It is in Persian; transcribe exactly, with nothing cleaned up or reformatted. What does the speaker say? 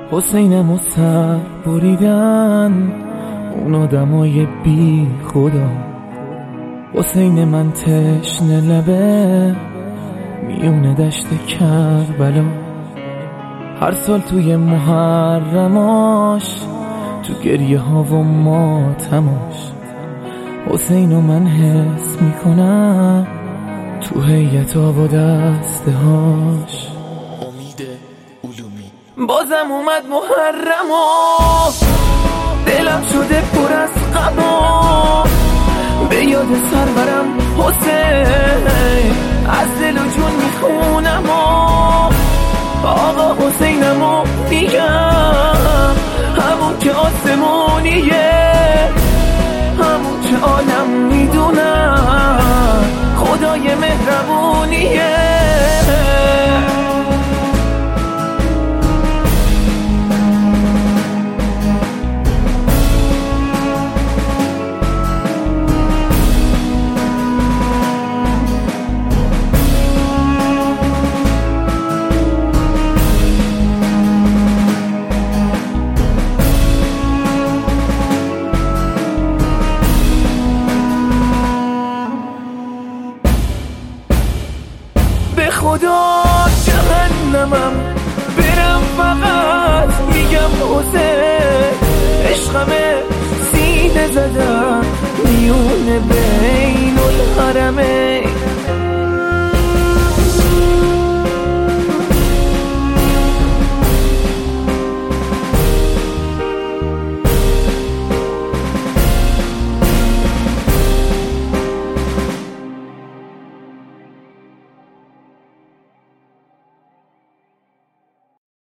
حسینم و سر بریدن اون آدمای بی خدا. حسین من تشنه لبه میونه دشت کربلا. هر سال توی محرماش تو گریه ها و ماتماش حسین و من حس میکنم تو هیئت آب و دسته هاش. امید علومی. بازم اومد محرم و دلم شده پر از غم و به یاد سرورم حسین از دل و جون میخونم و آقا حسینم و میگم همون که آسمونیه، همون که عالم میدونم خدای مهربونیه. به خدا جهنمم برم فقط میگم حسین عشقمه سینه زدم میونه بین الحرمه.